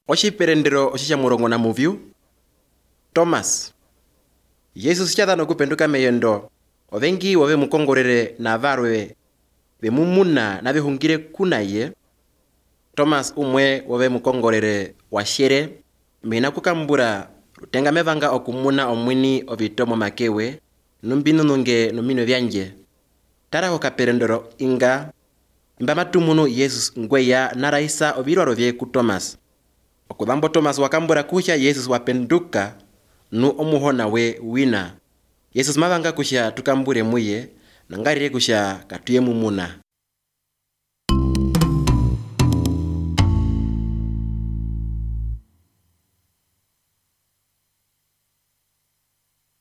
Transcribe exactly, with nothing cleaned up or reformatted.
Oshiperendero oshisha murongo na muvyu. Thomas. Yesu sichadhano kupenduka meyendo. Ovengi wave mukongorere na varwe. Vemumuna na vihungire kunaye. Thomas umwe wave mukongorere washere. Mina kukambura rutenga mevanga okumuna omwini ovitomo makewe. Numbinu nunge numino vyanje. Tara hokaperendero inga. Imba matumunu Yesus ngweya naraisa ovirwaro vye ku Thomas. Okudhambo Thomas wakambura kusha Yesus wapenduka nu omuhona we wina. Yesus mavanga kusha tukambure muye nangarire kusha katuye mumuna.